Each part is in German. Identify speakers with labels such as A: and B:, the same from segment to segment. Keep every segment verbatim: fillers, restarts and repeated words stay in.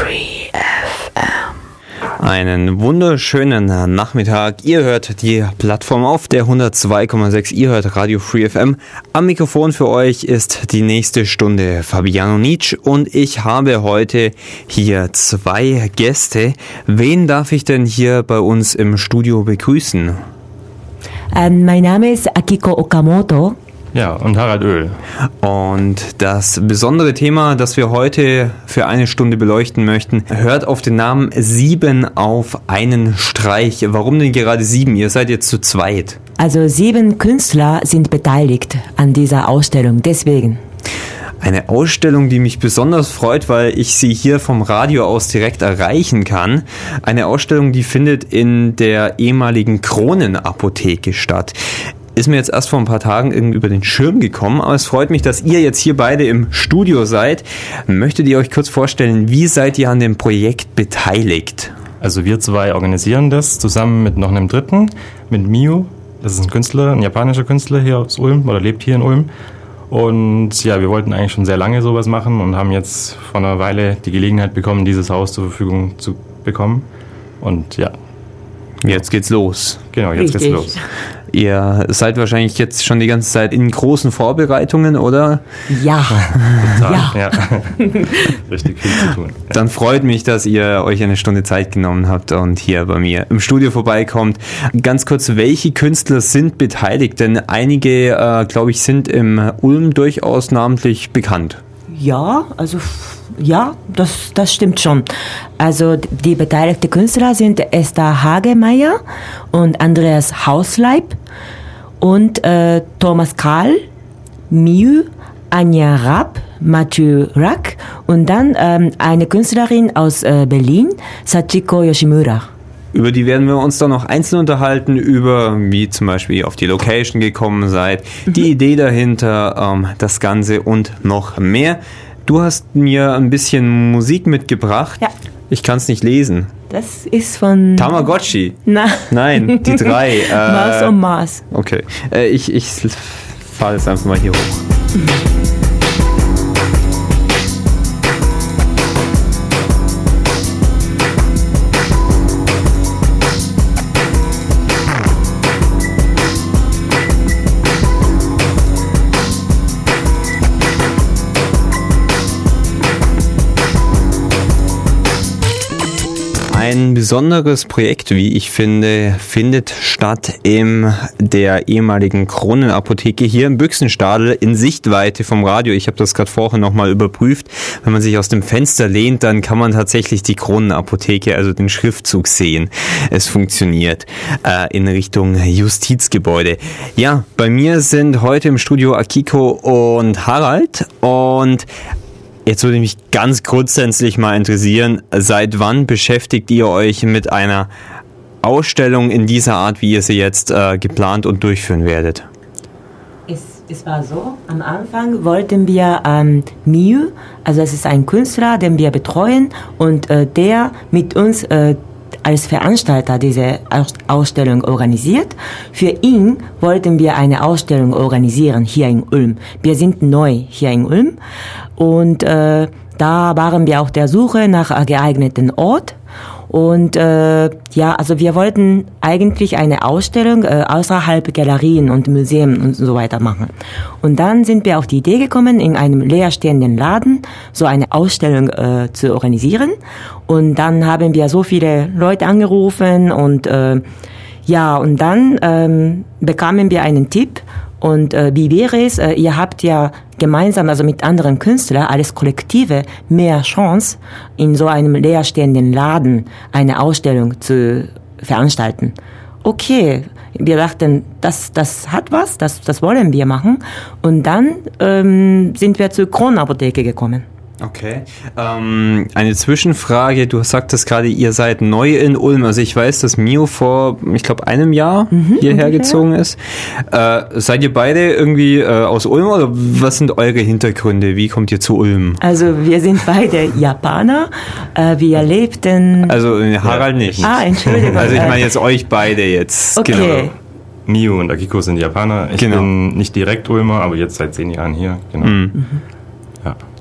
A: Free F M. Einen wunderschönen Nachmittag. Ihr hört die Plattform auf der hundertzwei Komma sechs. Ihr hört Radio Free F M. Am Mikrofon für euch ist die nächste Stunde Fabiano Nitsch und ich habe heute hier zwei Gäste. Wen darf ich denn hier bei uns im Studio begrüßen?
B: Ähm, mein Name ist Akiko Okamoto.
C: Ja, und Harald Oehl.
A: Und das besondere Thema, das wir heute für eine Stunde beleuchten möchten, hört auf den Namen Sieben auf einen Streich. Warum denn gerade sieben? Ihr seid jetzt zu zweit.
B: Also sieben Künstler sind beteiligt an dieser Ausstellung, deswegen.
A: Eine Ausstellung, die mich besonders freut, weil ich sie hier vom Radio aus direkt erreichen kann. Eine Ausstellung, die findet in der ehemaligen Kronenapotheke statt. Ist mir jetzt erst vor ein paar Tagen irgendwie über den Schirm gekommen, aber es freut mich, dass ihr jetzt hier beide im Studio seid. Möchtet ihr euch kurz vorstellen, wie seid ihr an dem Projekt beteiligt?
C: Also wir zwei organisieren das zusammen mit noch einem Dritten, mit Miu. Das ist ein Künstler, ein japanischer Künstler hier aus Ulm oder lebt hier in Ulm. Und ja, wir wollten eigentlich schon sehr lange sowas machen und haben jetzt vor einer Weile die Gelegenheit bekommen, dieses Haus zur Verfügung zu bekommen. Und ja.
A: Jetzt geht's los.
C: Genau, jetzt
B: Richtig.
C: geht's los.
A: Ihr seid wahrscheinlich jetzt schon die ganze Zeit in großen Vorbereitungen, oder?
B: Ja.
C: Ja. ja. Richtig viel zu tun.
A: Dann freut mich, dass ihr euch eine Stunde Zeit genommen habt und hier bei mir im Studio vorbeikommt. Ganz kurz, welche Künstler sind beteiligt? Denn einige, äh, glaube ich, sind im Ulm durchaus namentlich bekannt.
B: Ja, also ja, das, das stimmt schon. Also die beteiligten Künstler sind Esther Hagemeyer und Andreas Hausleib und äh, Thomas Kahl, Miu, Anja Rapp, Mathieu Rack und dann ähm, eine Künstlerin aus äh, Berlin, Sachiko Yoshimura.
A: Über die werden wir uns dann noch einzeln unterhalten, über wie zum Beispiel ihr auf die Location gekommen seid, mhm. die Idee dahinter, ähm, das Ganze und noch mehr. Du hast mir ein bisschen Musik mitgebracht.
B: Ja.
A: Ich kann es nicht lesen.
B: Das ist von...
A: Tamagotchi?
B: Na.
A: Nein, die drei. Äh,
B: Maus um Mars.
A: Okay, äh, ich, ich fahre jetzt einfach mal hier hoch. Mhm. Ein besonderes Projekt, wie ich finde, findet statt in der ehemaligen Kronenapotheke hier im Büchsenstadel in Sichtweite vom Radio. Ich habe das gerade vorher nochmal überprüft. Wenn man sich aus dem Fenster lehnt, dann kann man tatsächlich die Kronenapotheke, also den Schriftzug sehen. Es funktioniert äh, in Richtung Justizgebäude. Ja, bei mir sind heute im Studio Akiko und Harald und jetzt würde mich ganz grundsätzlich mal interessieren, seit wann beschäftigt ihr euch mit einer Ausstellung in dieser Art, wie ihr sie jetzt äh, geplant und durchführen werdet?
B: Es, es war so, am Anfang wollten wir ähm, Miu, also es ist ein Künstler, den wir betreuen und äh, der mit uns äh, als Veranstalter diese Ausstellung organisiert. Für ihn wollten wir eine Ausstellung organisieren hier in Ulm. Wir sind neu hier in Ulm und äh, da waren wir auf der Suche nach einem geeigneten Ort. Und äh, ja, also wir wollten eigentlich eine Ausstellung äh, außerhalb Galerien und Museen und so weiter machen. Und dann sind wir auf die Idee gekommen, in einem leerstehenden Laden so eine Ausstellung äh, zu organisieren. Und dann haben wir so viele Leute angerufen und äh, ja, und dann ähm, bekamen wir einen Tipp. Und äh, wie wäre es, äh, ihr habt ja gemeinsam, also mit anderen Künstlern, als Kollektive mehr Chance, in so einem leerstehenden Laden eine Ausstellung zu veranstalten. Okay, wir dachten, das, das hat was, das, das wollen wir machen. Und dann ähm, sind wir zur Kronenapotheke gekommen.
A: Okay. Ähm, eine Zwischenfrage, du sagtest gerade, ihr seid neu in Ulm. Also ich weiß, dass Mio vor, ich glaube, einem Jahr mhm, hierher ungefähr. gezogen ist. Äh, seid ihr beide irgendwie äh, aus Ulm oder was sind eure Hintergründe? Wie kommt ihr zu Ulm?
B: Also wir sind beide Japaner. Äh, wir lebten...
A: Also Harald nicht.
B: Ah, Entschuldigung.
A: Also ich meine jetzt euch beide jetzt.
B: Okay.
A: Genau.
C: Mio und Akiko sind Japaner. Ich
A: genau.
C: bin nicht direkt Ulmer, aber jetzt seit zehn Jahren hier. Genau.
A: Mhm.
C: Ja.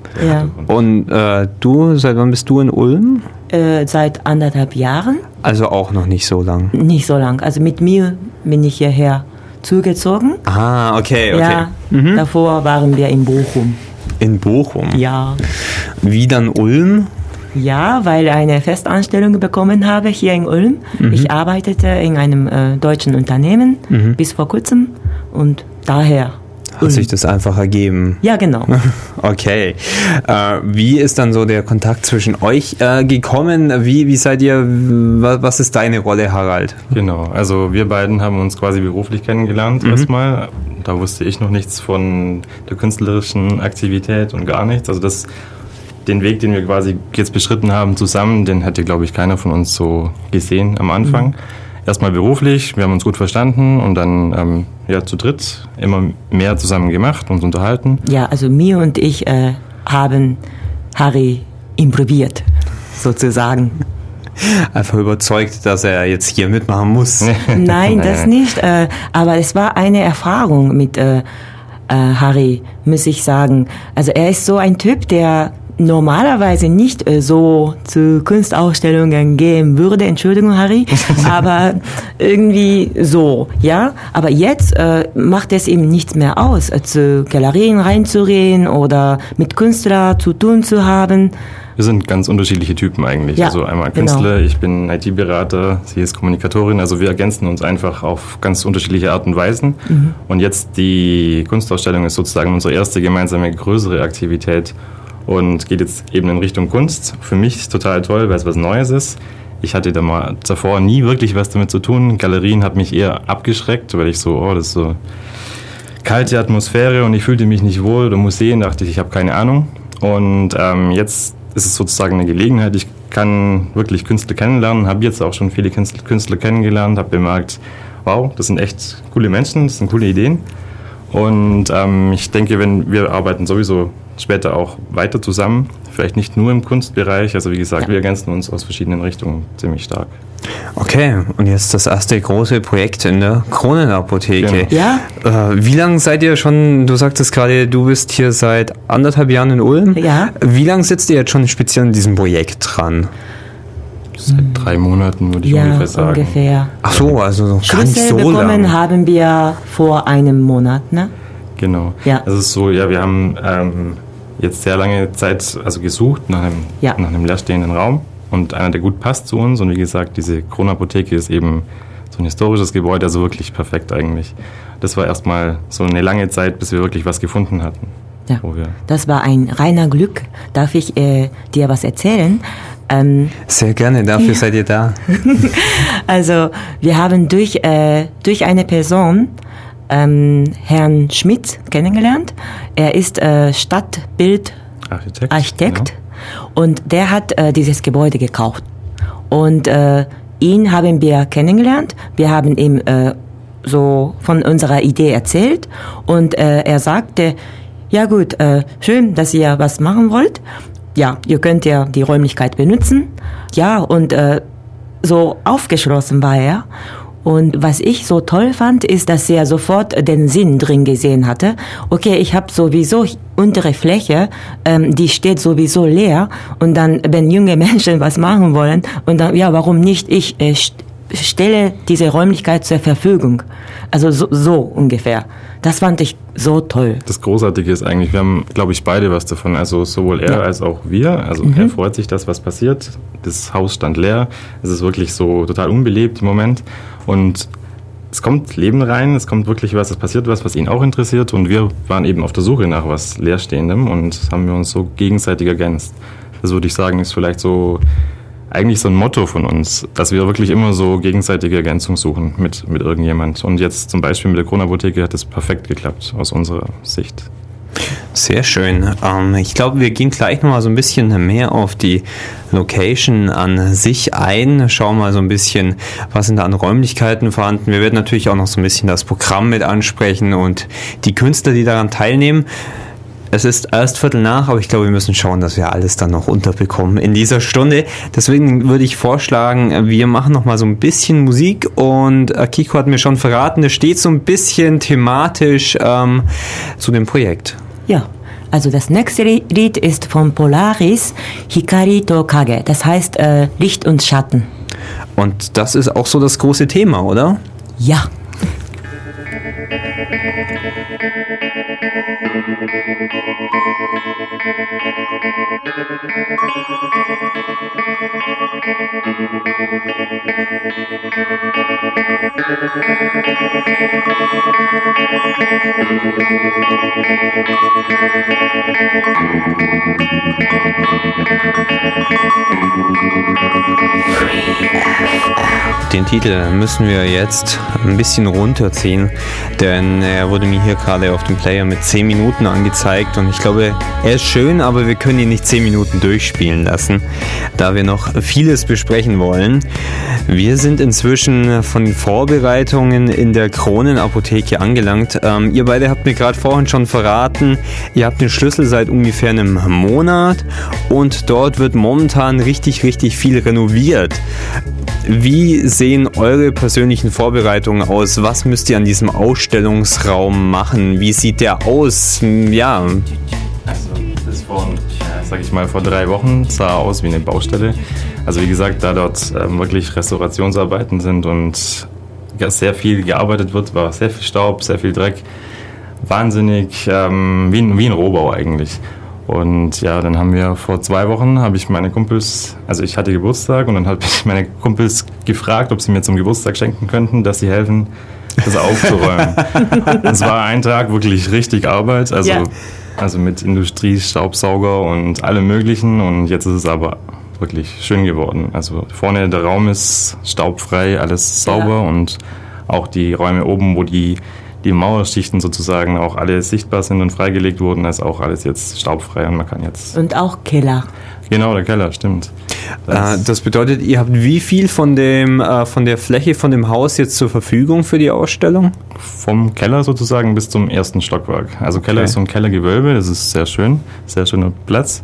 B: Ja.
A: Und äh, du, seit wann bist du in Ulm?
B: Äh, seit anderthalb Jahren.
A: Also auch noch nicht so lang.
B: Nicht so lang. Also mit mir bin ich hierher zugezogen.
A: Ah, okay, okay.
B: Ja, mhm. Davor waren wir in Bochum.
A: In Bochum?
B: Ja.
A: Wie dann Ulm?
B: Ja, weil ich eine Festanstellung bekommen habe hier in Ulm. Mhm. Ich arbeitete in einem äh, deutschen Unternehmen mhm. bis vor kurzem und daher.
A: Hat Ulm. Sich das einfach ergeben?
B: Ja, genau.
A: Okay. Äh, wie ist dann so der Kontakt zwischen euch äh, gekommen? Wie, wie seid ihr, was ist deine Rolle, Harald?
C: Genau, also wir beiden haben uns quasi beruflich kennengelernt mhm. erstmal. Da wusste ich noch nichts von der künstlerischen Aktivität und gar nichts. Also das Den Weg, den wir quasi jetzt beschritten haben zusammen, den hätte, glaube ich, keiner von uns so gesehen am Anfang. Mhm. Erstmal beruflich, wir haben uns gut verstanden und dann ähm, ja, zu dritt immer mehr zusammen gemacht, uns unterhalten.
B: Ja, also mir und ich äh, haben Harry improbiert, sozusagen.
A: Einfach überzeugt, dass er jetzt hier mitmachen muss.
B: Nein, das nicht. Äh, aber es war eine Erfahrung mit äh, äh, Harry, muss ich sagen. Also er ist so ein Typ, der normalerweise nicht äh, so zu Kunstausstellungen gehen würde, Entschuldigung, Harry, aber irgendwie so, ja. Aber jetzt äh, macht es ihm nichts mehr aus, äh, zu Galerien reinzugehen oder mit Künstlern zu tun zu haben.
C: Wir sind ganz unterschiedliche Typen eigentlich. Ja, also einmal Künstler, genau. Ich bin I T-Berater, sie ist Kommunikatorin. Also wir ergänzen uns einfach auf ganz unterschiedliche Art und Weisen. Mhm. Und jetzt die Kunstausstellung ist sozusagen unsere erste gemeinsame größere Aktivität und geht jetzt eben in Richtung Kunst. Für mich total toll, weil es was Neues ist. Ich hatte da mal davor nie wirklich was damit zu tun. Galerien hat mich eher abgeschreckt, weil ich so, oh, das ist so kalte Atmosphäre und ich fühlte mich nicht wohl. Oder Museen dachte ich, ich habe keine Ahnung. Und ähm, jetzt ist es sozusagen eine Gelegenheit. Ich kann wirklich Künstler kennenlernen, habe jetzt auch schon viele Künstler kennengelernt, habe bemerkt, wow, das sind echt coole Menschen, das sind coole Ideen. Und ähm, ich denke, wenn wir arbeiten sowieso später auch weiter zusammen, vielleicht nicht nur im Kunstbereich, also wie gesagt, ja. Wir ergänzen uns aus verschiedenen Richtungen ziemlich stark.
A: Okay, und jetzt das erste große Projekt in der Kronenapotheke.
B: Genau. Ja.
A: Äh, wie lange seid ihr schon, du sagtest gerade, du bist hier seit anderthalb Jahren in Ulm.
B: Ja.
A: Wie lange sitzt ihr jetzt schon speziell an diesem Projekt dran?
C: Seit drei Monaten, würde ich
B: ja,
C: ungefähr sagen.
B: Ungefähr.
A: Ach so, also noch gar nicht so
B: bekommen
A: lang.
B: Haben wir vor einem Monat, ne?
C: Genau.
B: Ja.
C: Das ist so, ja, wir haben ähm, jetzt sehr lange Zeit also gesucht nach einem,
B: ja.
C: nach einem leerstehenden Raum und einer, der gut passt zu uns. Und wie gesagt, diese Kronenapotheke ist eben so ein historisches Gebäude, also wirklich perfekt eigentlich. Das war erstmal so eine lange Zeit, bis wir wirklich was gefunden hatten.
B: Ja. Wo wir das war ein reiner Glück. Darf ich äh, dir was erzählen? Ähm,
A: Sehr gerne, dafür ja. seid ihr da.
B: Also wir haben durch, äh, durch eine Person ähm, Herrn Schmidt kennengelernt. Er ist äh, Stadtbildarchitekt Architekt, ja. Und der hat äh, dieses Gebäude gekauft. Und äh, ihn haben wir kennengelernt. Wir haben ihm äh, so von unserer Idee erzählt und äh, er sagte, ja gut, äh, schön, dass ihr was machen wollt. Ja, ihr könnt ja die Räumlichkeit benutzen. Ja, und äh, so aufgeschlossen war er. Und was ich so toll fand, ist, dass er sofort den Sinn drin gesehen hatte. Okay, ich habe sowieso untere Fläche, ähm, die steht sowieso leer. Und dann, wenn junge Menschen was machen wollen, und dann, ja, warum nicht? Ich äh, st- stelle diese Räumlichkeit zur Verfügung. Also so, so ungefähr. Das fand ich so toll.
C: Das Großartige ist eigentlich, wir haben, glaube ich, beide was davon. Also sowohl er ja. als auch wir. Also mhm. er freut sich, dass was passiert. Das Haus stand leer. Es ist wirklich so total unbelebt im Moment. Und es kommt Leben rein, es kommt wirklich was, es passiert was, was ihn auch interessiert. Und wir waren eben auf der Suche nach was Leerstehendem und haben wir uns so gegenseitig ergänzt. Das würde ich sagen, ist vielleicht so eigentlich so ein Motto von uns, dass wir wirklich immer so gegenseitige Ergänzung suchen mit, mit irgendjemand. Und jetzt zum Beispiel mit der Kronenapotheke hat es perfekt geklappt aus unserer Sicht.
A: Sehr schön. Ähm, ich glaube, wir gehen gleich nochmal so ein bisschen mehr auf die Location an sich ein. Schauen mal so ein bisschen, was sind da an Räumlichkeiten vorhanden. Wir werden natürlich auch noch so ein bisschen das Programm mit ansprechen und die Künstler, die daran teilnehmen. Es ist erst Viertel nach, aber ich glaube, wir müssen schauen, dass wir alles dann noch unterbekommen in dieser Stunde. Deswegen würde ich vorschlagen, wir machen noch mal so ein bisschen Musik und Kiko hat mir schon verraten, es steht so ein bisschen thematisch ähm, zu dem Projekt.
B: Ja, Also das nächste Lied ist von Polaris, Hikari to Kage. Das heißt äh, Licht und Schatten.
A: Und das ist auch so das große Thema, oder?
B: Ja.
A: Den Titel müssen wir jetzt ein bisschen runterziehen, denn er wurde mir hier gerade auf dem Player mit zehn Minuten angezeigt und ich glaube, er ist schön, aber wir können ihn nicht zehn Minuten durchspielen lassen, da wir noch vieles besprechen wollen. Wir sind inzwischen von den Vorbereitungen in der Kronenapotheke angelangt. Ähm, ihr beide habt mir gerade vorhin schon verraten, ihr habt den Schlüssel seit ungefähr einem Monat und dort wird momentan richtig, richtig viel renoviert. Wie sehen eure persönlichen Vorbereitungen aus? Was müsst ihr an diesem Ausstellungsraum machen? Wie sieht der aus? Ja.
C: Also das vor, ja, sag ich mal, vor drei Wochen sah aus wie eine Baustelle. Also wie gesagt, da dort ähm, wirklich Restaurationsarbeiten sind und sehr viel gearbeitet wird, war sehr viel Staub, sehr viel Dreck. Wahnsinnig, ähm, wie, ein, wie ein Rohbau eigentlich. Und ja, dann haben wir vor zwei Wochen, habe ich meine Kumpels, also ich hatte Geburtstag und dann habe ich meine Kumpels gefragt, ob sie mir zum Geburtstag schenken könnten, dass sie helfen, das aufzuräumen. Es war ein Tag wirklich richtig Arbeit, also, ja. also mit Industriestaubsauger und allem Möglichen und jetzt ist es aber wirklich schön geworden. Also vorne der Raum ist staubfrei, alles sauber ja. Und auch die Räume oben, wo die die Mauerschichten sozusagen auch alle sichtbar sind und freigelegt wurden, ist auch alles jetzt staubfrei und man kann jetzt...
B: Und auch Keller.
C: Genau, der Keller, stimmt.
A: Das, äh, das bedeutet, ihr habt wie viel von dem äh, von der Fläche von dem Haus jetzt zur Verfügung für die Ausstellung?
C: Vom Keller sozusagen bis zum ersten Stockwerk. Also Keller okay. ist so ein Kellergewölbe, das ist sehr schön, sehr schöner Platz.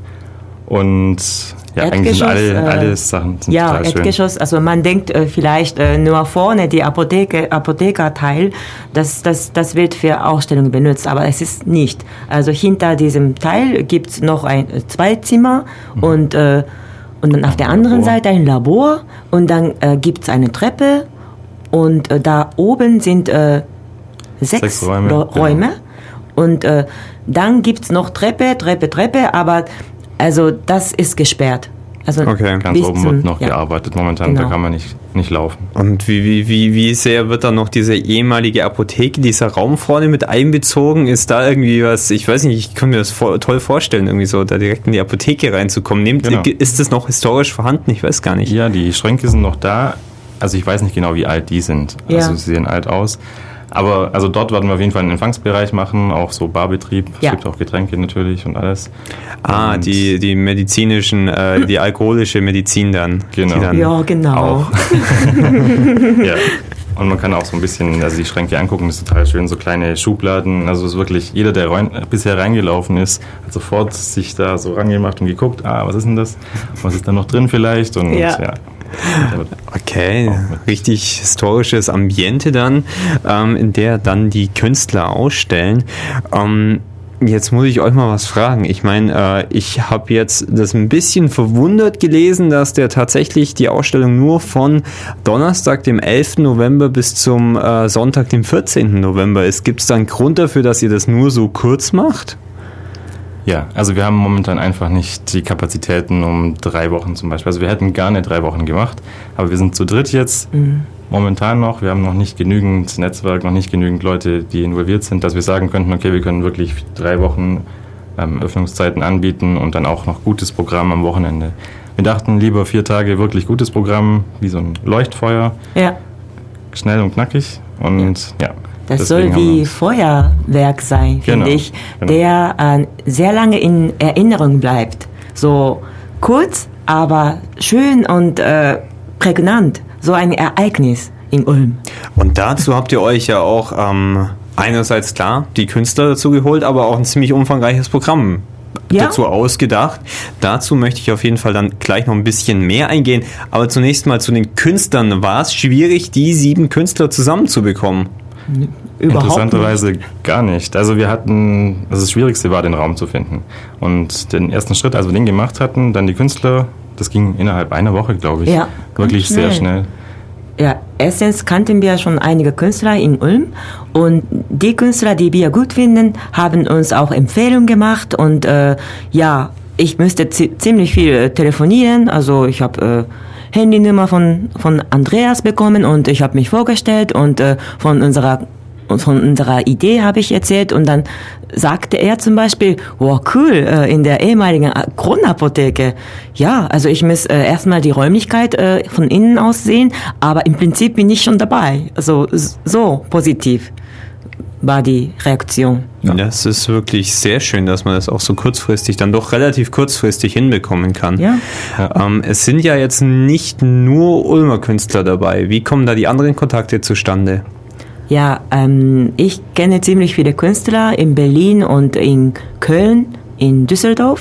C: Und ja, eigentlich sind alle, alle äh, Sachen sind
B: ja,
C: total schön.
B: Erdgeschoss, also man denkt äh, vielleicht äh, nur vorne die Apotheke, Apothekerteil, das, das, das wird für Ausstellungen benutzt, aber es ist nicht. Also hinter diesem Teil gibt's noch ein äh, zwei Zimmer mhm. und, äh, und dann auf der anderen Labor. Seite ein Labor und dann äh, gibt's eine Treppe und äh, da oben sind äh, sechs, sechs Räume, Räume. Genau. Und äh, dann gibt's noch Treppe, Treppe, Treppe, aber also das ist gesperrt. Also
C: okay. Ganz oben zum, wird noch ja. gearbeitet momentan, genau. Da kann man nicht, nicht laufen.
A: Und wie, wie, wie, wie sehr wird da noch diese ehemalige Apotheke, dieser Raum vorne mit einbezogen? Ist da irgendwie was, ich weiß nicht, ich kann mir das vor, toll vorstellen, irgendwie so da direkt in die Apotheke reinzukommen. Nehmt, genau. Ist das noch historisch vorhanden? Ich weiß gar nicht.
C: Ja, die Schränke sind noch da. Also ich weiß nicht genau, wie alt die sind. Ja. Also sie sehen alt aus. Aber also dort werden wir auf jeden Fall einen Empfangsbereich machen, auch so Barbetrieb. Ja. Es gibt auch Getränke natürlich und alles.
A: Ah, und die, die medizinischen, äh, die alkoholische Medizin dann.
C: Genau.
A: Die dann
B: ja, genau.
C: Auch. Ja. Und man kann auch so ein bisschen, also die Schränke angucken, das ist total schön, so kleine Schubladen. Also es ist wirklich, jeder, der rein, bisher reingelaufen ist, hat sofort sich da so rangemacht und geguckt, ah, was ist denn das? Was ist da noch drin vielleicht? Und ja. ja.
A: Okay, richtig historisches Ambiente dann, ähm, in der dann die Künstler ausstellen. Ähm, jetzt muss ich euch mal was fragen. Ich meine, äh, ich habe jetzt das ein bisschen verwundert gelesen, dass der tatsächlich die Ausstellung nur von Donnerstag, dem elften November bis zum äh, Sonntag, dem vierzehnten November ist. Gibt es da einen Grund dafür, dass ihr das nur so kurz macht?
C: Ja, also wir haben momentan einfach nicht die Kapazitäten um drei Wochen zum Beispiel. Also wir hätten gerne drei Wochen gemacht, aber wir sind zu dritt jetzt mhm. momentan noch. Wir haben noch nicht genügend Netzwerk, noch nicht genügend Leute, die involviert sind, dass wir sagen könnten, okay, wir können wirklich drei Wochen ähm, Öffnungszeiten anbieten und dann auch noch gutes Programm am Wochenende. Wir dachten lieber vier Tage wirklich gutes Programm, wie so ein Leuchtfeuer,
B: ja.
C: Schnell und knackig und ja. ja.
B: Das Deswegen soll wie Feuerwerk sein, finde
C: genau,
B: ich,
C: genau.
B: der äh, sehr lange in Erinnerung bleibt. So kurz, aber schön und äh, prägnant. So ein Ereignis in Ulm.
A: Und dazu habt ihr euch ja auch ähm, einerseits klar die Künstler dazu geholt, aber auch ein ziemlich umfangreiches Programm ja? dazu ausgedacht. Dazu möchte ich auf jeden Fall dann gleich noch ein bisschen mehr eingehen. Aber zunächst mal zu den Künstlern. War es schwierig, die sieben Künstler zusammenzubekommen?
B: Überhaupt
C: Interessanterweise
B: nicht.
C: gar nicht. Also wir hatten, also das Schwierigste war, den Raum zu finden. Und den ersten Schritt, als wir den gemacht hatten, dann die Künstler, das ging innerhalb einer Woche, glaube ich.
B: Ja,
C: wirklich
B: schnell.
C: sehr schnell.
B: Ja, erstens kannten wir schon einige Künstler in Ulm und die Künstler, die wir gut finden, haben uns auch Empfehlungen gemacht und äh, ja, ich musste zi- ziemlich viel äh, telefonieren, also ich habe äh, Handynummer von von Andreas bekommen und ich habe mich vorgestellt und äh, von unserer und von unserer Idee habe ich erzählt und dann sagte er zum Beispiel, wow, cool, äh, in der ehemaligen Kronenapotheke. Ja, also ich muss äh, erstmal die Räumlichkeit äh, von innen aus sehen, aber im Prinzip bin ich schon dabei. Also s- so positiv war die Reaktion.
A: Das ist wirklich sehr schön, dass man das auch so kurzfristig, dann doch relativ kurzfristig hinbekommen kann.
B: Ja.
A: Ähm, es sind ja jetzt nicht nur Ulmer Künstler dabei. Wie kommen da die anderen Kontakte zustande?
B: Ja, ähm, ich kenne ziemlich viele Künstler in Berlin und in Köln, in Düsseldorf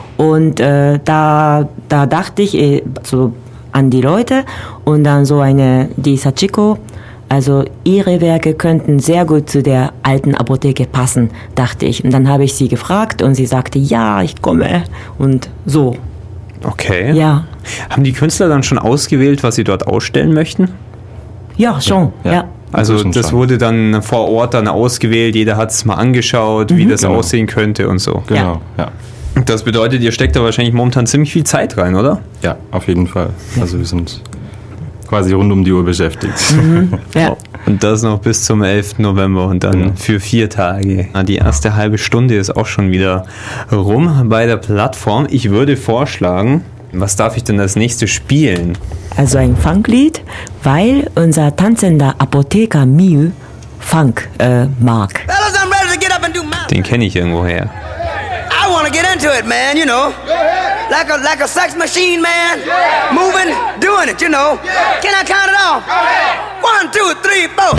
B: und äh, da da dachte ich äh, so an die Leute und dann so eine die Sachiko, also ihre Werke könnten sehr gut zu der alten Apotheke passen, dachte ich. Und dann habe ich sie gefragt und sie sagte, ja, ich komme und so.
A: Okay.
B: Ja,
A: Haben die Künstler dann schon ausgewählt, was sie dort ausstellen möchten?
B: ja, schon,
C: Ja.
B: ja.
A: Also
C: Inzwischen
A: das
C: schon.
A: wurde dann vor Ort dann ausgewählt, jeder hat es mal angeschaut, wie das
C: Genau.
A: aussehen könnte und so.
C: Genau, ja.
A: Das bedeutet, ihr steckt da wahrscheinlich momentan ziemlich viel Zeit rein, oder?
C: Ja, auf jeden Fall. Also wir sind quasi rund um die Uhr beschäftigt.
B: Ja.
A: Und das noch bis zum elften November und dann
C: Genau.
A: für vier Tage. Na, die erste halbe Stunde ist auch schon wieder rum bei der Plattform. Ich würde vorschlagen, was darf ich denn als nächstes spielen?
B: Also ein Funklied, weil unser tanzender Apotheker Miu Funk äh, mag.
D: Fellas, I'm ready to get up and do my
A: Den kenne ich irgendwoher.
D: I want to get into it, man, you know. Like a like a sex machine, man. Moving, doing it, you know. Can I count it off? One, two, three, four.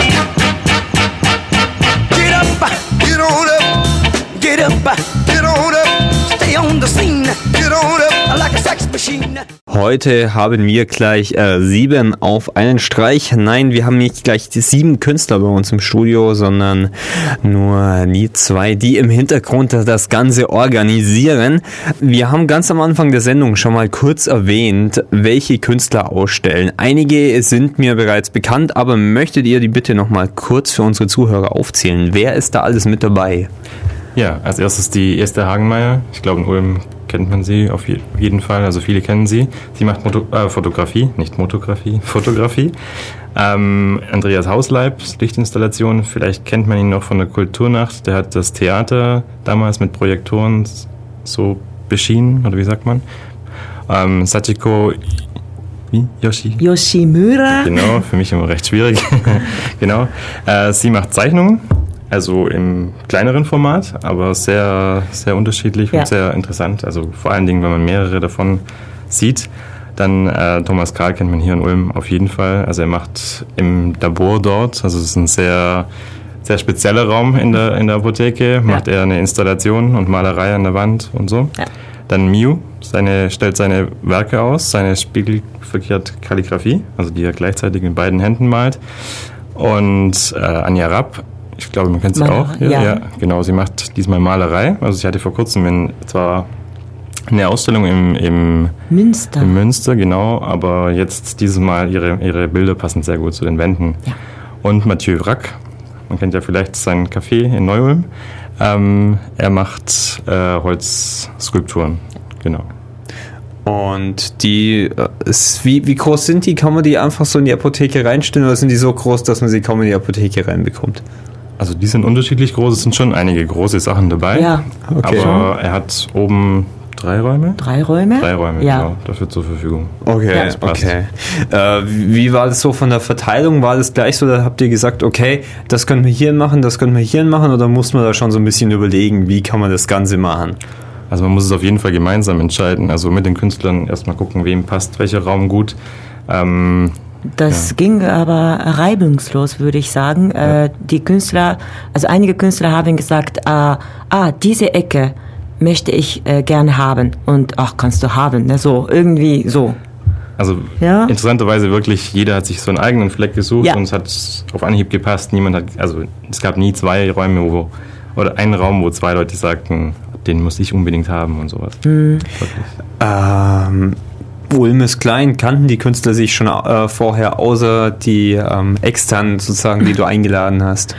D: Get up, get on up. Get up, get on up. Stay on the scene. Get on up like a sex machine.
A: Heute haben wir gleich äh, sieben auf einen Streich. Nein, wir haben nicht gleich die sieben Künstler bei uns im Studio, sondern nur die zwei, die im Hintergrund das Ganze organisieren. Wir haben ganz am Anfang der Sendung schon mal kurz erwähnt, welche Künstler ausstellen. Einige sind mir bereits bekannt, aber möchtet ihr die bitte noch mal kurz für unsere Zuhörer aufzählen? Wer ist da alles mit dabei?
C: Ja, als erstes die Esther Hagenmeier. Ich glaube, in Ulm kennt man sie auf je- jeden Fall, also viele kennen sie. Sie macht Moto- äh, Fotografie, nicht Motografie, Fotografie. Ähm, Andreas Hausleib, Lichtinstallation, vielleicht kennt man ihn noch von der Kulturnacht. Der hat das Theater damals mit Projektoren so beschienen, oder wie sagt man? Ähm, Sachiko wie? Yoshi?
B: Yoshimura.
C: Genau, für mich immer recht schwierig. Genau. Äh, sie macht Zeichnungen. Also im kleineren Format, aber sehr, sehr unterschiedlich
B: Ja.
C: und sehr interessant. Also vor allen Dingen, wenn man mehrere davon sieht. Dann äh, Thomas Karl kennt man hier in Ulm auf jeden Fall. Also er macht im Labor dort, also es ist ein sehr, sehr spezieller Raum in der, in der Apotheke, macht er eine Installation und Malerei an der Wand und so.
B: Ja.
C: Dann Miu seine, stellt seine Werke aus, seine spiegelverkehrt Kalligraphie, also die er gleichzeitig mit beiden Händen malt. Und äh, Anja Rapp, ich glaube, man kennt sie
B: Malerei,
C: auch.
B: ja.
C: ja, genau. Sie macht diesmal Malerei. Also ich hatte vor kurzem in, zwar eine Ausstellung im, im,
B: Münster.
C: in Münster, genau, aber jetzt dieses Mal ihre, ihre Bilder passen sehr gut zu den Wänden.
B: Ja.
C: Und Mathieu Wrack, man kennt ja vielleicht sein Café in Neu-Ulm. Ähm, er macht äh, Holzskulpturen, genau.
A: Und die, äh, ist, wie, wie groß sind die? Kann man die einfach so in die Apotheke reinstellen oder sind die so groß, dass man sie kaum in die Apotheke reinbekommt?
C: Also die sind unterschiedlich groß, es sind schon einige große Sachen dabei.
B: Ja,
A: okay.
C: Aber er hat oben drei Räume?
B: Drei Räume?
C: Drei Räume,
B: Ja.
C: genau, dafür zur Verfügung.
A: Okay,
B: Ja.
C: Das passt.
A: okay. Äh, wie war das so von der Verteilung? War das gleich so, da habt ihr gesagt, okay, das können wir hier machen, das können wir hier machen, oder muss man da schon so ein bisschen überlegen, wie kann man das Ganze machen?
C: Also man muss es auf jeden Fall gemeinsam entscheiden. Also mit den Künstlern erstmal gucken, wem passt welcher Raum gut. Ähm,
B: Das ging aber reibungslos, würde ich sagen. Äh, die Künstler, also einige Künstler haben gesagt, ah, ah diese Ecke möchte ich äh, gerne haben. Und ach, kannst du haben. Ne? So, irgendwie so.
C: Also
B: Ja.
C: interessanterweise wirklich, jeder hat sich so einen eigenen Fleck gesucht
B: Ja.
C: und es hat auf Anhieb gepasst. Niemand hat, also es gab nie zwei Räume, wo, oder einen Raum, wo zwei Leute sagten, den muss ich unbedingt haben und sowas.
B: Mhm.
C: Wirklich.
A: Ähm, Ulm ist klein. Kannten die Künstler sich schon äh, vorher, außer die ähm, externen sozusagen, die du eingeladen hast?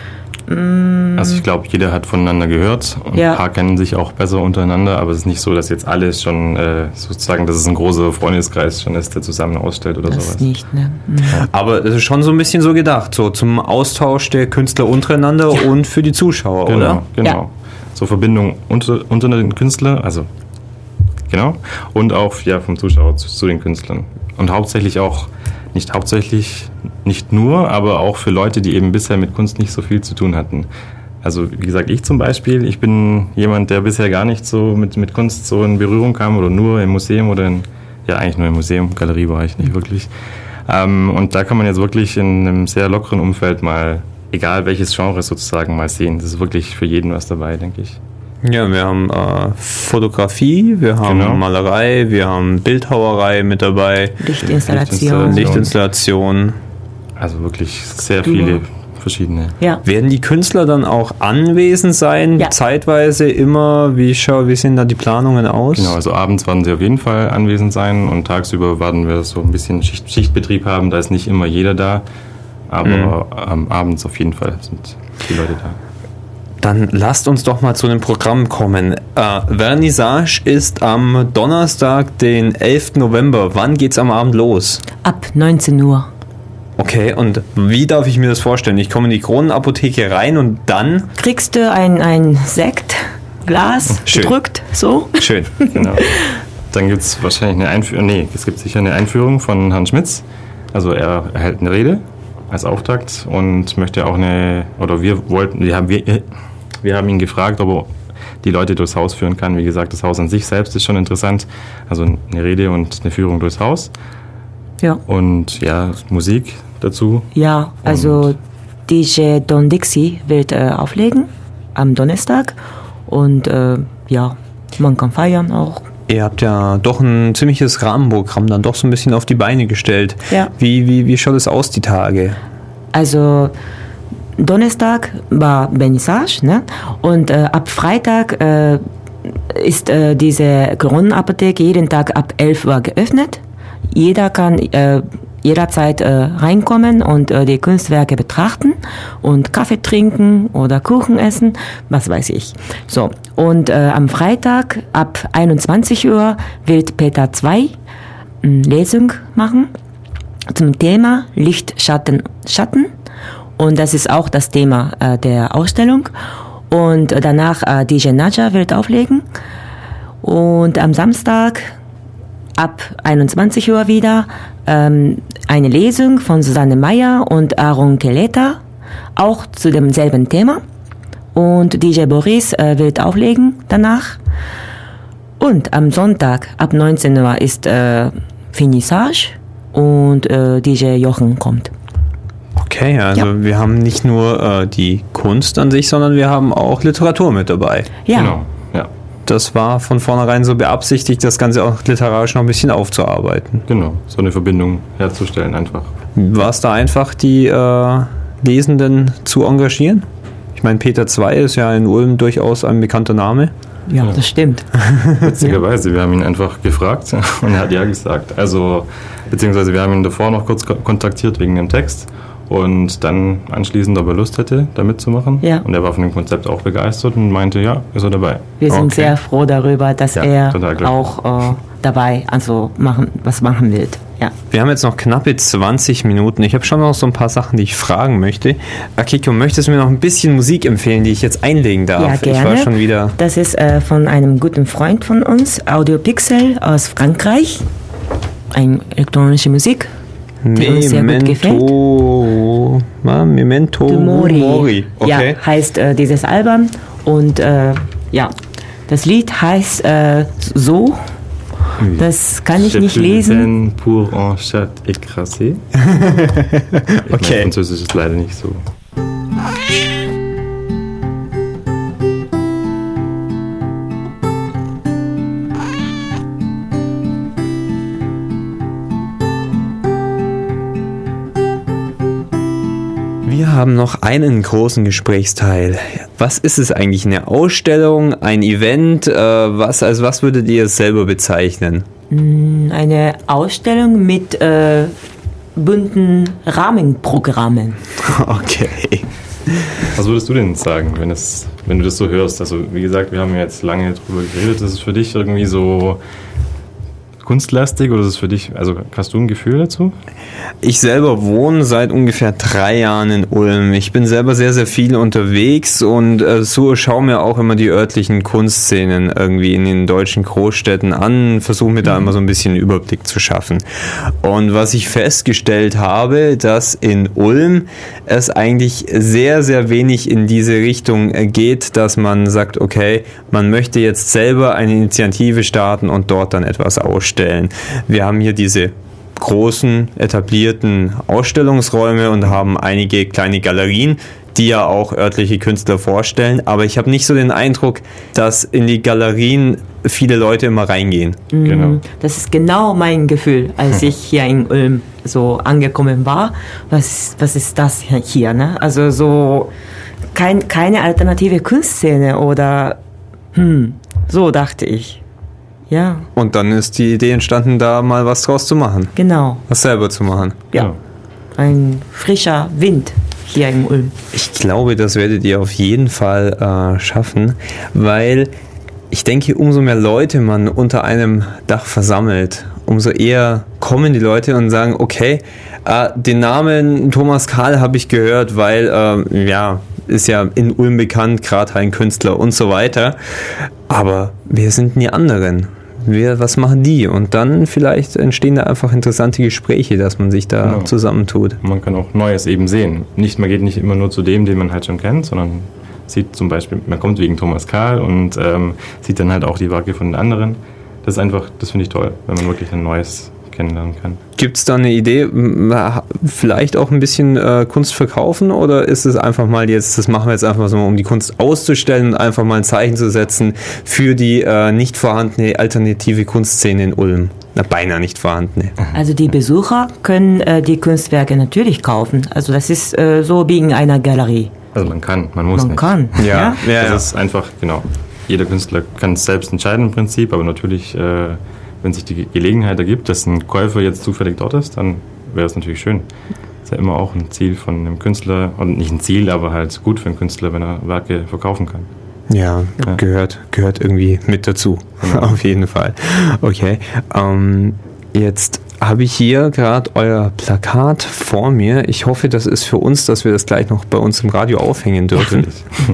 C: Also ich glaube, jeder hat voneinander gehört und
B: Ja.
C: ein paar kennen sich auch besser untereinander, aber es ist nicht so, dass jetzt alles schon äh, sozusagen, dass es ein großer Freundeskreis schon ist, der zusammen ausstellt oder
B: Das
C: sowas.
B: nicht, ne? Mhm.
A: Aber es ist schon so ein bisschen so gedacht, so zum Austausch der Künstler untereinander
B: Ja.
A: und für die Zuschauer,
C: Genau,
A: oder?
C: genau.
B: Ja.
C: So Verbindung unter, unter den Künstlern, also genau, und auch ja, vom Zuschauer zu, zu den Künstlern. Und hauptsächlich auch, nicht hauptsächlich, nicht nur, aber auch für Leute, die eben bisher mit Kunst nicht so viel zu tun hatten. Also wie gesagt, ich zum Beispiel, ich bin jemand, der bisher gar nicht so mit, mit Kunst so in Berührung kam oder nur im Museum oder in, ja eigentlich nur im Museum, Galerie war ich nicht wirklich. Ähm, und da kann man jetzt wirklich in einem sehr lockeren Umfeld mal, egal welches Genre sozusagen, mal sehen. Das ist wirklich für jeden was dabei, denke ich.
A: Ja, wir haben äh, Fotografie, wir haben
C: Genau.
A: Malerei, wir haben Bildhauerei mit dabei,
B: Lichtinstallation.
A: Lichtinstallation.
C: Also wirklich sehr
B: Genau.
C: viele verschiedene.
B: Ja.
A: Werden die Künstler dann auch anwesend sein,
B: Ja.
A: zeitweise immer? Wie, schau, wie sehen da die Planungen aus?
C: Genau, also abends werden sie auf jeden Fall anwesend sein und tagsüber werden wir so ein bisschen Schicht, Schichtbetrieb haben, da ist nicht immer jeder da, aber ähm, abends auf jeden Fall sind die Leute da.
A: Dann lasst uns doch mal zu dem Programm kommen. Äh, Vernissage ist am Donnerstag, den elften November. Wann geht's am Abend los?
B: Ab neunzehn Uhr.
A: Okay, und wie darf ich mir das vorstellen? Ich komme in die Kronenapotheke rein und dann...
B: Kriegst du ein, ein Sektglas
A: Schön.
B: gedrückt, so?
A: Schön.
C: Genau. Dann gibt es wahrscheinlich eine Einführung, nee, es gibt sicher eine Einführung von Herrn Schmitz. Also er erhält eine Rede als Auftakt und möchte auch eine, oder wir wollten, wir haben, wir, wir haben ihn gefragt, ob er die Leute durchs Haus führen kann. Wie gesagt, das Haus an sich selbst ist schon interessant. Also eine Rede und eine Führung durchs Haus.
B: Ja.
C: Und ja, Musik dazu.
B: Ja, also D J Don Dixie wird äh, auflegen am Donnerstag und äh, ja, man kann feiern auch.
A: Ihr habt ja doch ein ziemliches Rahmenprogramm dann doch so ein bisschen auf die Beine gestellt.
B: Ja.
A: Wie, wie, wie schaut es aus, die Tage?
B: Also Donnerstag war Vernissage, ne? Und äh, ab Freitag äh, ist äh, diese Kronenapotheke jeden Tag ab elf Uhr geöffnet. Jeder kann äh, jederzeit äh, reinkommen und äh, die Kunstwerke betrachten und Kaffee trinken oder Kuchen essen, was weiß ich. So, und äh, am Freitag ab einundzwanzig Uhr wird Peter zwei eine Lesung machen zum Thema Licht, Schatten, Schatten. Und das ist auch das Thema äh, der Ausstellung. Und äh, danach äh, D J Nadja wird auflegen. Und am Samstag ab einundzwanzig Uhr wieder ähm, eine Lesung von Susanne Meyer und Aaron Keleta, auch zu demselben Thema. Und D J Boris äh, wird auflegen danach. Und am Sonntag ab neunzehn Uhr ist äh, Finissage und äh, D J Jochen kommt.
A: Okay, also
B: Ja.
A: wir haben nicht nur äh, die Kunst an sich, sondern wir haben auch Literatur mit dabei.
B: Ja,
C: Genau, ja,
A: Das war von vornherein so beabsichtigt, das Ganze auch literarisch noch ein bisschen aufzuarbeiten.
C: genau. So eine Verbindung herzustellen einfach.
A: War es da einfach, die äh, Lesenden zu engagieren? Ich meine, Peter zwei ist ja in Ulm durchaus ein bekannter Name.
B: ja, das stimmt.
C: Witzigerweise, wir haben ihn einfach gefragt und er hat ja gesagt. Also, beziehungsweise wir haben ihn davor noch kurz ko- kontaktiert wegen dem Text und dann anschließend, ob er Lust hätte, da mitzumachen.
B: Ja.
C: Und er war von dem Konzept auch begeistert und meinte, ja, ist er dabei.
B: Wir sind
A: Okay.
B: sehr froh darüber, dass
C: Ja,
B: er
C: total glücklich.
B: auch äh, dabei also machen, was machen will. Ja.
A: Wir haben jetzt noch knappe zwanzig Minuten. Ich habe schon noch so ein paar Sachen, die ich fragen möchte. Akiko, möchtest du mir noch ein bisschen Musik empfehlen, die ich jetzt einlegen darf?
B: Ja, gerne.
A: Ich war schon wieder...
B: Das ist äh, von einem guten Freund von uns, Audio Pixel aus Frankreich. Eine elektronische Musik, die uns sehr gut gefällt.
A: Memento... Ah, Memento
B: Mori.
A: Mori. Okay.
B: Ja, heißt äh, dieses Album. Und äh, ja, das Lied heißt äh, so. Das kann ich nicht lesen.
C: Pour un chat écrasé. Ich
A: Okay.
C: mein Französisch ist leider nicht so.
A: Wir haben noch einen großen Gesprächsteil. Was ist es eigentlich? Eine Ausstellung, ein Event? Äh, was, als was würdet ihr es selber bezeichnen?
B: Eine Ausstellung mit äh, bunten Rahmenprogrammen.
A: Okay.
C: Was würdest du denn sagen, wenn, es, wenn du das so hörst? Also wie gesagt, wir haben jetzt lange drüber geredet. Ist es für dich irgendwie so kunstlastig oder ist es für dich, also hast du ein Gefühl dazu?
A: Ich selber wohne seit ungefähr drei Jahren in Ulm. Ich bin selber sehr, sehr viel unterwegs und äh, so schaue mir auch immer die örtlichen Kunstszenen irgendwie in den deutschen Großstädten an, versuche mir da immer so ein bisschen einen Überblick zu schaffen. Und was ich festgestellt habe, dass in Ulm es eigentlich sehr, sehr wenig in diese Richtung geht, dass man sagt, okay, man möchte jetzt selber eine Initiative starten und dort dann etwas ausstellen. Wir haben hier diese großen, etablierten Ausstellungsräume und haben einige kleine Galerien, die ja auch örtliche Künstler vorstellen. Aber ich habe nicht so den Eindruck, dass in die Galerien viele Leute immer reingehen.
C: Genau.
B: Das ist genau mein Gefühl, als ich hier in Ulm so angekommen war. Was, was ist das hier? Ne? Also so kein, keine alternative Kunstszene oder hm, so dachte ich. Ja.
A: Und dann ist die Idee entstanden, da mal was draus zu machen.
B: Genau.
A: Was selber zu machen.
B: Ja.
C: Ja.
B: Ein frischer Wind hier in Ulm.
A: Ich glaube, das werdet ihr auf jeden Fall äh, schaffen, weil ich denke, umso mehr Leute man unter einem Dach versammelt, umso eher kommen die Leute und sagen, okay, äh, den Namen Thomas Kahl habe ich gehört, weil, äh, ja, ist ja in Ulm bekannt, gerade ein Künstler und so weiter. Aber wer sind denn die anderen? Wer, was machen die? Und dann vielleicht entstehen da einfach interessante Gespräche, dass man sich da
C: Genau.
A: zusammentut.
C: Man kann auch Neues eben sehen. Nicht, man geht nicht immer nur zu dem, den man halt schon kennt, sondern sieht zum Beispiel, man kommt wegen Thomas Kahl und ähm, sieht dann halt auch die Werke von den anderen. Das ist einfach, das finde ich toll, wenn man wirklich ein Neues kennenlernen kann.
A: Gibt es da eine Idee, m- vielleicht auch ein bisschen äh, Kunst verkaufen oder ist es einfach mal jetzt, das machen wir jetzt einfach so, um die Kunst auszustellen und einfach mal ein Zeichen zu setzen für die äh, nicht vorhandene alternative Kunstszene in Ulm? Na, beinahe nicht vorhandene.
B: Also die Besucher können äh, die Kunstwerke natürlich kaufen. Also das ist äh, so wie in einer Galerie.
C: Also man kann, man muss
B: Man
C: nicht.
B: kann.
A: Ja, ja,
C: Das
A: ja.
C: ist einfach, genau. Jeder Künstler kann es selbst entscheiden im Prinzip, aber natürlich, äh, wenn sich die Gelegenheit ergibt, dass ein Käufer jetzt zufällig dort ist, dann wäre es natürlich schön. Das ist ja immer auch ein Ziel von einem Künstler, und nicht ein Ziel, aber halt gut für einen Künstler, wenn er Werke verkaufen kann.
A: Ja,
C: Ja.
A: Gehört, gehört irgendwie mit dazu. Auf jeden Fall. Okay. Ähm, jetzt habe ich hier gerade euer Plakat vor mir. Ich hoffe, das ist für uns, dass wir das gleich noch bei uns im Radio aufhängen dürfen.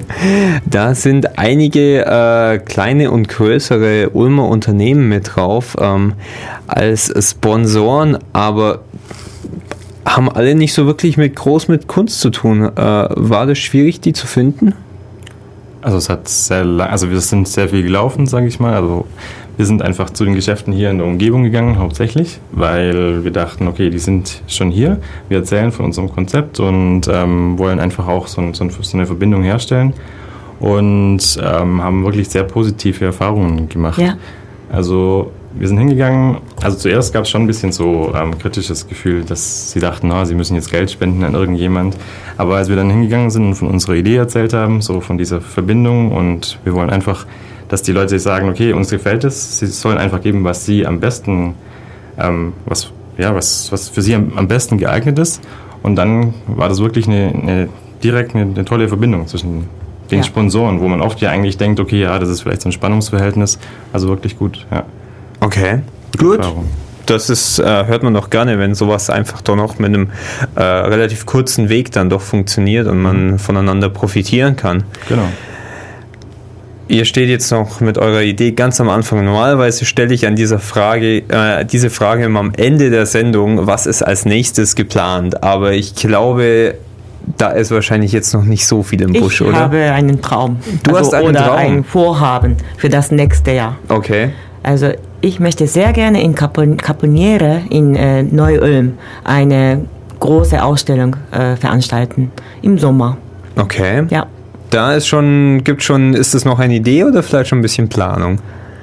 A: Da sind einige äh, kleine und größere Ulmer Unternehmen mit drauf ähm, als Sponsoren, aber haben alle nicht so wirklich mit groß mit Kunst zu tun. Äh, war das schwierig, die zu finden?
C: Also es hat sehr lang, also wir sind sehr viel gelaufen, sage ich mal. Also wir sind einfach zu den Geschäften hier in der Umgebung gegangen, hauptsächlich, weil wir dachten, okay, die sind schon hier. Wir erzählen von unserem Konzept und ähm, wollen einfach auch so, ein, so eine Verbindung herstellen und ähm, haben wirklich sehr positive Erfahrungen gemacht.
B: Ja.
C: Also wir sind hingegangen, also zuerst gab es schon ein bisschen so ähm, kritisches Gefühl, dass sie dachten, na, sie müssen jetzt Geld spenden an irgendjemand. Aber als wir dann hingegangen sind und von unserer Idee erzählt haben, so von dieser Verbindung, und wir wollen einfach, dass die Leute sagen, okay, uns gefällt es, sie sollen einfach geben, was sie am besten, ähm, was, ja, was, was für sie am, am besten geeignet ist. Und dann war das wirklich eine, eine direkt eine, eine tolle Verbindung zwischen den
B: Ja.
C: Sponsoren, wo man oft ja eigentlich denkt, okay, ja, das ist vielleicht so ein Spannungsverhältnis. Also wirklich gut, ja.
A: Okay, gut.
C: Erfahrung.
A: Das ist, äh, hört man doch gerne, wenn sowas einfach doch noch mit einem äh, relativ kurzen Weg dann doch funktioniert und man voneinander profitieren kann.
C: Genau.
A: Ihr steht jetzt noch mit eurer Idee ganz am Anfang. Normalerweise stelle ich an dieser Frage, äh, diese Frage immer am Ende der Sendung, was ist als nächstes geplant? Aber ich glaube, da ist wahrscheinlich jetzt noch nicht so viel im Busch,
B: Ich
A: oder?
B: habe einen Traum.
A: Du hast einen
B: oder
A: Traum?
B: ein Vorhaben für das nächste Jahr.
A: Okay.
B: Also ich möchte sehr gerne in Capon- Caponiere in äh, Neu-Ulm eine große Ausstellung äh, veranstalten im Sommer.
A: Okay.
B: Ja.
A: Da ist schon, gibt schon, ist das noch eine Idee oder vielleicht schon ein bisschen Planung?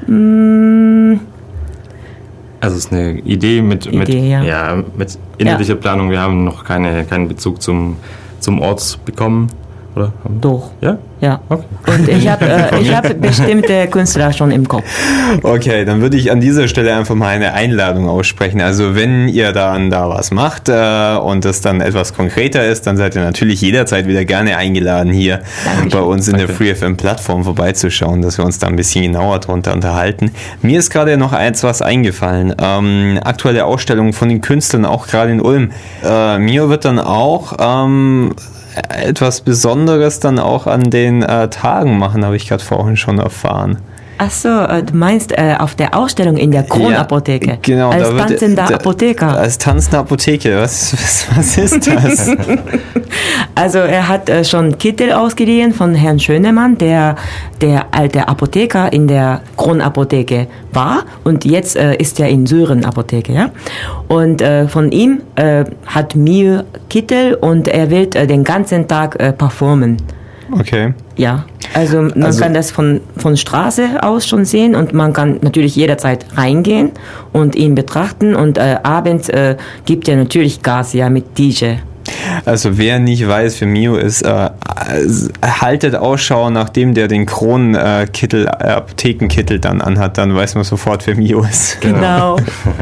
C: Also es ist eine Idee mit, mit,
B: Idee, ja.
C: ja, mit inhaltlicher Planung. Wir haben noch keine, keinen Bezug zum, zum Ort bekommen. Oder?
B: Doch.
C: Ja?
B: Ja.
C: Okay.
B: Und ich habe äh, ich hab bestimmte Künstler schon im Kopf.
A: Okay, dann würde ich an dieser Stelle einfach mal eine Einladung aussprechen. Also wenn ihr dann da was macht äh, und das dann etwas konkreter ist, dann seid ihr natürlich jederzeit wieder gerne eingeladen, hier Dankeschön. Bei uns in Danke. Der FreeFM-Plattform vorbeizuschauen, dass wir uns da ein bisschen genauer drunter unterhalten. Mir ist gerade noch eins was eingefallen. Ähm, aktuelle Ausstellungen von den Künstlern, auch gerade in Ulm. Äh, Mio wird dann auch ähm, etwas Besonderes dann auch an den äh, Tagen machen, habe ich gerade vorhin schon erfahren.
B: Ach so, äh, du meinst äh, auf der Ausstellung in der Kronapotheke?
A: Ja, genau.
B: Als
A: da
B: tanzender
A: da,
B: Apotheker.
A: Als tanzender Apotheke, was, was, was ist das?
B: Also er hat äh, schon Kittel ausgeliehen von Herrn Schönemann, der der alte Apotheker in der Kronapotheke war und jetzt äh, ist er in Sören Apotheke, ja. Und äh, von ihm äh, hat Mio Kittel und er wird äh, den ganzen Tag äh, performen.
A: Okay.
B: Ja, also man also, kann das von, von Straße aus schon sehen und man kann natürlich jederzeit reingehen und ihn betrachten und äh, abends äh, gibt er natürlich Gas, ja, mit D J.
A: Also wer nicht weiß, für Mio ist, äh, haltet Ausschau, nachdem der den Kronenkittel, äh, Apothekenkittel dann anhat, dann weiß man sofort, wer Mio ist.
B: Genau.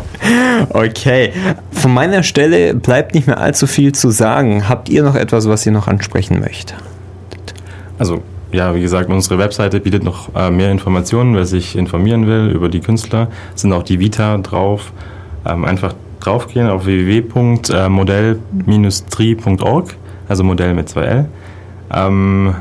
A: Okay, von meiner Stelle bleibt nicht mehr allzu viel zu sagen. Habt ihr noch etwas, was ihr noch ansprechen möchtet?
C: Also, ja, wie gesagt, unsere Webseite bietet noch äh, mehr Informationen, wer sich informieren will über die Künstler. Es sind auch die Vita drauf. Ähm, einfach draufgehen auf w w w punkt modell Bindestrich tri punkt org, also Modell mit zwei L. Ähm,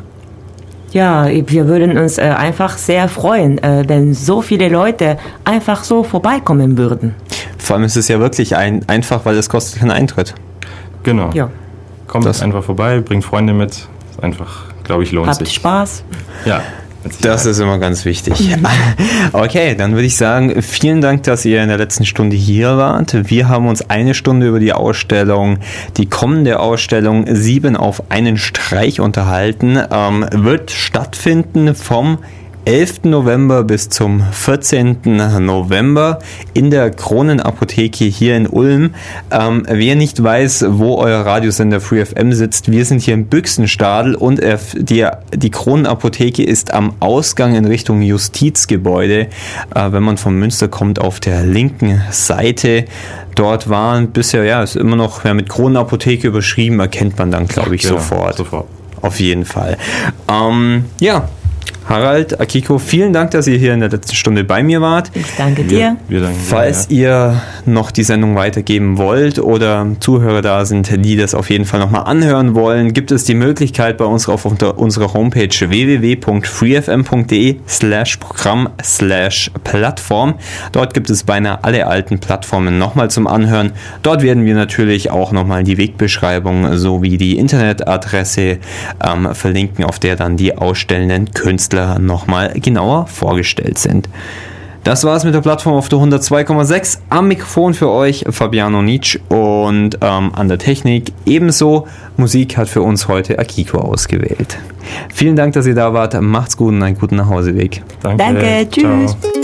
B: ja, wir würden uns äh, einfach sehr freuen, äh, wenn so viele Leute einfach so vorbeikommen würden.
A: Vor allem ist es ja wirklich ein, einfach, weil es kostet keinen Eintritt.
C: Genau.
B: Ja.
C: Kommt das einfach vorbei, bringt Freunde mit. Ist einfach, glaube ich, lohnt
B: Habt
C: sich.
B: Habt Spaß.
C: Ja.
A: Das ist immer ganz wichtig. Okay, dann würde ich sagen, vielen Dank, dass ihr in der letzten Stunde hier wart. Wir haben uns eine Stunde über die Ausstellung, die kommende Ausstellung sieben auf einen Streich unterhalten. Ähm, wird stattfinden vom elften November bis zum vierzehnten November in der Kronenapotheke hier in Ulm. Ähm, wer nicht weiß, wo euer Radiosender FreeFM sitzt, wir sind hier im Büchsenstadel und äh, die, die Kronenapotheke ist am Ausgang in Richtung Justizgebäude. Äh, wenn man von Münster kommt, auf der linken Seite. Dort waren bisher, ja, ist immer noch ja, mit Kronenapotheke überschrieben, erkennt man dann, glaube ich, genau, sofort.
C: sofort.
A: Auf jeden Fall. Ähm, ja, Harald, Akiko, vielen Dank, dass ihr hier in der letzten Stunde bei mir wart.
B: Ich danke dir.
C: Wir, wir danken
A: Falls
C: dir,
A: ja. ihr noch die Sendung weitergeben wollt oder Zuhörer da sind, die das auf jeden Fall nochmal anhören wollen, gibt es die Möglichkeit bei uns auf unserer Homepage w w w punkt freefm punkt de slash Programm slash Plattform. Dort gibt es beinahe alle alten Plattformen nochmal zum Anhören. Dort werden wir natürlich auch nochmal die Wegbeschreibung sowie die Internetadresse ähm, verlinken, auf der dann die ausstellenden Künstler nochmal genauer vorgestellt sind. Das war es mit der Plattform auf der hundertzwei Komma sechs. Am Mikrofon für euch Fabiano Nitsch und ähm, an der Technik ebenso. Musik hat für uns heute Akiko ausgewählt. Vielen Dank, dass ihr da wart. Macht's gut und einen guten Nachhauseweg.
C: Danke.
B: Danke. Tschüss.
C: Ciao.